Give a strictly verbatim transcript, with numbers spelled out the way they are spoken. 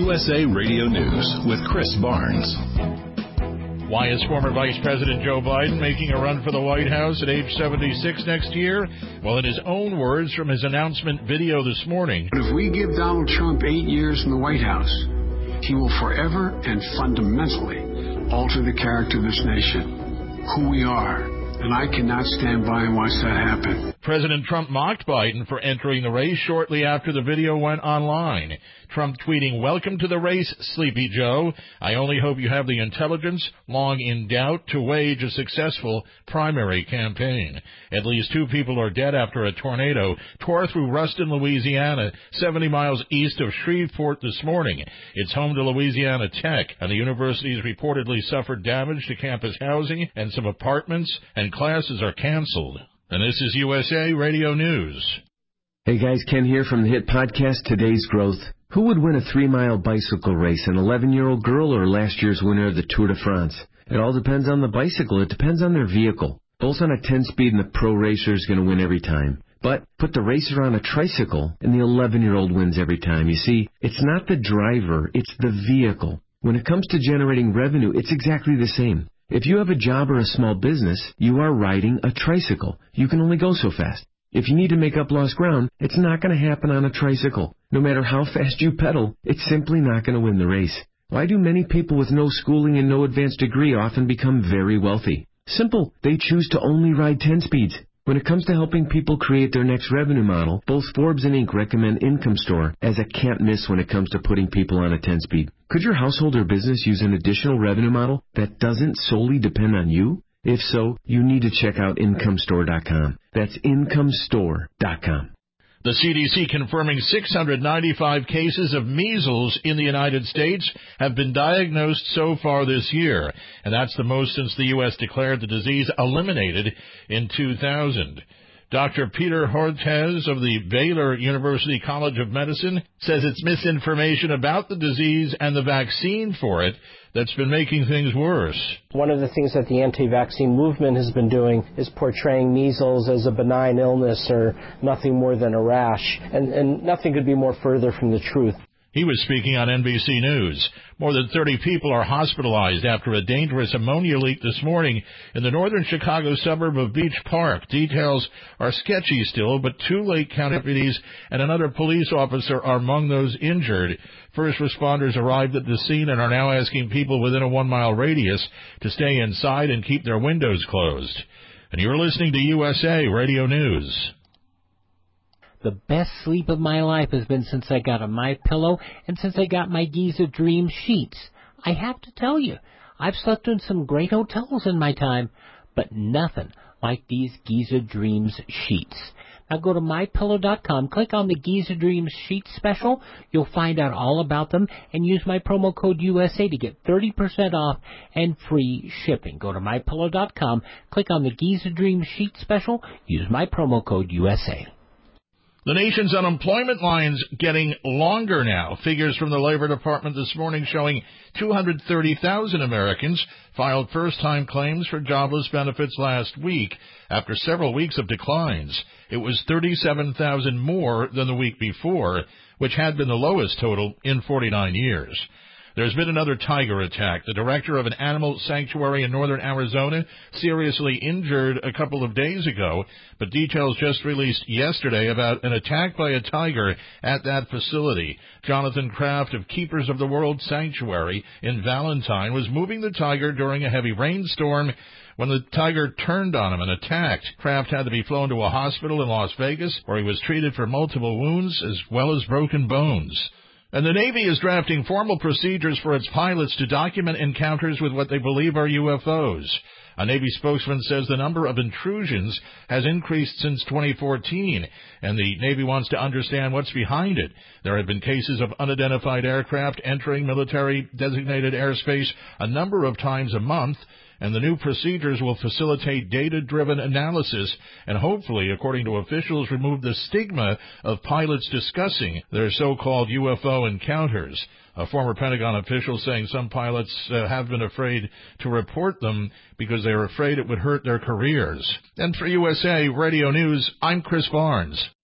U S A Radio News with Chris Barnes. Why is former Vice President Joe Biden making a run for the White House at age seventy-six next year? Well, in his own words from his announcement video this morning. If we give Donald Trump eight years in the White House, he will forever and fundamentally alter the character of this nation, who we are, and I cannot stand by and watch that happen. President Trump mocked Biden for entering the race shortly after the video went online. Trump tweeting, "Welcome to the race, Sleepy Joe. I only hope you have the intelligence, long in doubt, to wage a successful primary campaign." At least two people are dead after a tornado tore through Ruston, Louisiana, seventy miles east of Shreveport this morning. It's home to Louisiana Tech, and the university has reportedly suffered damage to campus housing and some apartments, and classes are canceled. And this is U S A Radio News. Hey guys, Ken here from the hit podcast Today's Growth. Who would win a three-mile bicycle race, an eleven-year-old girl or last year's winner of the Tour de France? It all depends on the bicycle. It depends on their vehicle. Both on a ten-speed and the pro racer is going to win every time. But put the racer on a tricycle and the eleven-year-old wins every time. You see, it's not the driver, it's the vehicle. When it comes to generating revenue, it's exactly the same. If you have a job or a small business, you are riding a tricycle. You can only go so fast. If you need to make up lost ground, it's not going to happen on a tricycle. No matter how fast you pedal, it's simply not going to win the race. Why do many people with no schooling and no advanced degree often become very wealthy? Simple. They choose to only ride ten speeds. When it comes to helping people create their next revenue model, both Forbes and Inc recommend Income Store as a can't miss when it comes to putting people on a ten-speed. Could your household or business use an additional revenue model that doesn't solely depend on you? If so, you need to check out income store dot com. That's income store dot com. The C D C confirming six hundred ninety-five cases of measles in the United States have been diagnosed so far this year, and that's the most since the U S declared the disease eliminated in two thousand. Doctor Peter Hortez of the Baylor University College of Medicine says it's misinformation about the disease and the vaccine for it that's been making things worse. One of the things that the anti-vaccine movement has been doing is portraying measles as a benign illness or nothing more than a rash, and, and nothing could be more further from the truth. He was speaking on N B C News. More than thirty people are hospitalized after a dangerous ammonia leak this morning in the northern Chicago suburb of Beach Park. Details are sketchy still, but two Lake County deputies and another police officer are among those injured. First responders arrived at the scene and are now asking people within a one-mile radius to stay inside and keep their windows closed. And you're listening to U S A Radio News. The best sleep of my life has been since I got a MyPillow and since I got my Giza Dream sheets. I have to tell you, I've slept in some great hotels in my time, but nothing like these Giza Dreams sheets. Now go to my pillow dot com, click on the Giza Dreams sheets special. You'll find out all about them and use my promo code U S A to get thirty percent off and free shipping. Go to my pillow dot com, click on the Giza Dreams sheets special, use my promo code U S A. The nation's unemployment line's getting longer now. Figures from the Labor Department this morning showing two hundred thirty thousand Americans filed first-time claims for jobless benefits last week after several weeks of declines. It was thirty-seven thousand more than the week before, which had been the lowest total in forty-nine years. There's been another tiger attack. The director of an animal sanctuary in northern Arizona seriously injured a couple of days ago, but details just released yesterday about an attack by a tiger at that facility. Jonathan Kraft of Keepers of the World Sanctuary in Valentine was moving the tiger during a heavy rainstorm when the tiger turned on him and attacked. Kraft had to be flown to a hospital in Las Vegas where he was treated for multiple wounds as well as broken bones. And the Navy is drafting formal procedures for its pilots to document encounters with what they believe are U F Os. A Navy spokesman says the number of intrusions has increased since twenty fourteen, and the Navy wants to understand what's behind it. There have been cases of unidentified aircraft entering military-designated airspace a number of times a month, and the new procedures will facilitate data-driven analysis and hopefully, according to officials, remove the stigma of pilots discussing their so-called U F O encounters. A former Pentagon official saying some pilots uh, have been afraid to report them because they are afraid it would hurt their careers. And for U S A Radio News, I'm Chris Barnes.